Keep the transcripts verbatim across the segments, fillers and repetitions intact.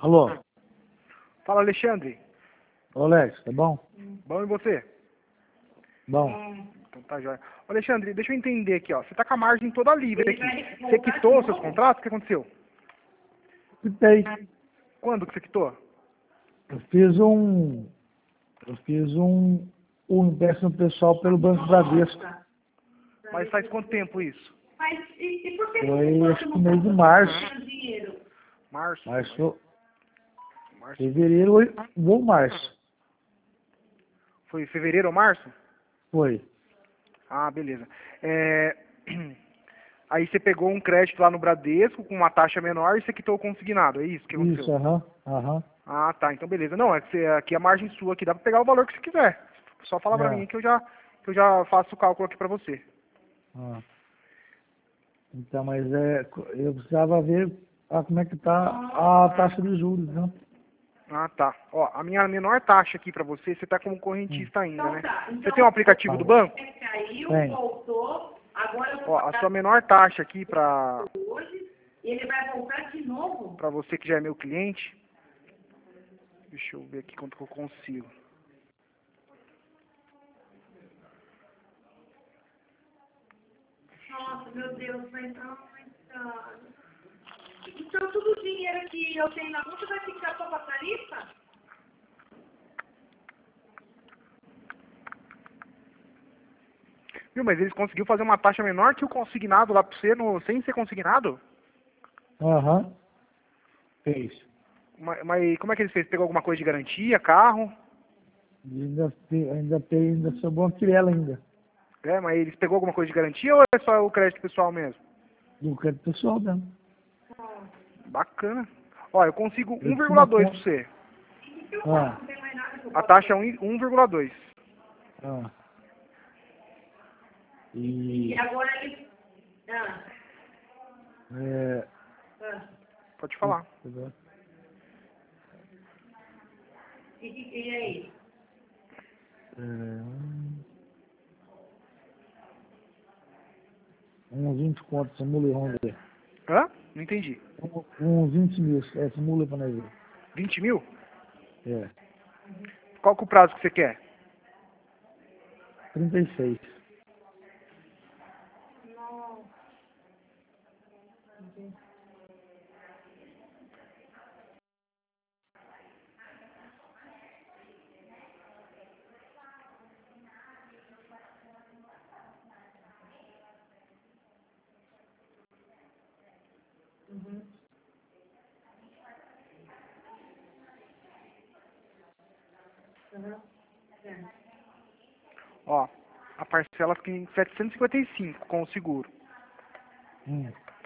Alô? Fala, Alexandre. Ô, Alex, tá bom? Bom, e você? Bom. Então tá jóia. Ô, Alexandre, deixa eu entender aqui, ó. Você tá com a margem toda livre aqui. Você quitou os seus contratos? O que aconteceu? Quitei. Quando que você quitou? Eu fiz um... Eu fiz um... Um empréstimo pessoal pelo Banco Bradesco. Mas faz quanto tempo isso? Mas e, e por que Foi, você acho que no mês de março. dinheiro? Março? Março, Março. fevereiro ou março. Foi fevereiro ou março? Foi. Ah, beleza. É... Aí você pegou um crédito lá no Bradesco com uma taxa menor e você quitou o consignado, é isso que aconteceu? Isso, aham, aham. Ah, tá. Então beleza. Não, é que você, aqui a margem sua aqui dá pra pegar o valor que você quiser. Só fala pra É. mim que eu já que eu já faço o cálculo aqui pra você. Ah. Então, mas é, eu precisava ver ah, como é que tá a taxa de juros, né? Ah, tá. Ó, a minha menor taxa aqui pra você, você tá como Hum. correntista ainda, Então né? tá. Você Então, tem um aplicativo do banco? é, caiu, Tem. voltou, agora eu vou Ó, a pagar sua menor taxa aqui pra, hoje, e ele vai voltar de novo? pra você que já é meu cliente. Deixa eu ver aqui quanto que eu consigo. Nossa, meu Deus, vai entrar uma. Então todo o dinheiro que eu tenho na conta vai ficar só pra tarifa? Viu, mas eles conseguiram fazer uma taxa menor que o consignado lá pra você, no, sem ser consignado? Aham. Fez. Mas, mas como é que eles fez? Pegou alguma coisa de garantia, carro? E ainda tem, ainda tem, ainda sobrou uma quirela ainda. É, mas eles pegou alguma coisa de garantia ou é só o crédito pessoal mesmo? Do crédito pessoal mesmo. Bacana. Ó, eu consigo Eu um tinha vírgula uma dois pra conta. você. O que eu Ah, faço? Não tem mais nada que eu A possa taxa é um vírgula dois. ah. E E agora ele. Ah, é, ah. Pode falar. E, e, e aí? é, um- uns vinte contos, simula vamos ver. Hã? Não entendi. Um- Uns vinte mil, é, simula pra nós ver. vinte mil? É, Qual que é o prazo que você quer? trinta e seis. Uhum. Uhum. É. Ó, a parcela fica em setecentos e cinquenta e cinco com o seguro. Hum.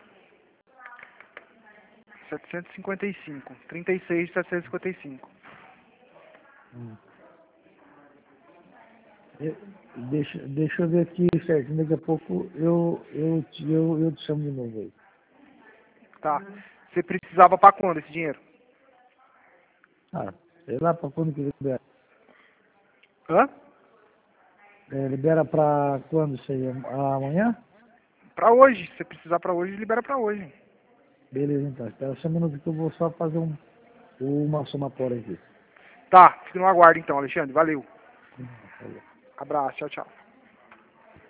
setecentos e cinquenta e cinco. trinta e seis de setecentos e cinquenta e cinco. Hum. Eu- Deixa, deixa eu ver aqui certinho, daqui a pouco eu, eu, te- eu, eu te chamo de novo aí. Tá. Você precisava pra quando esse dinheiro? Ah, sei lá pra quando que libera. Hã? É, libera pra quando isso aí? Amanhã? Pra hoje. Se você precisar pra hoje, libera pra hoje. Beleza então, espera só um minuto que eu vou só fazer um, uma somatória aqui. Tá. Fica no aguardo então, Alexandre. Valeu. Hum, falou. Abraço. Tchau, tchau.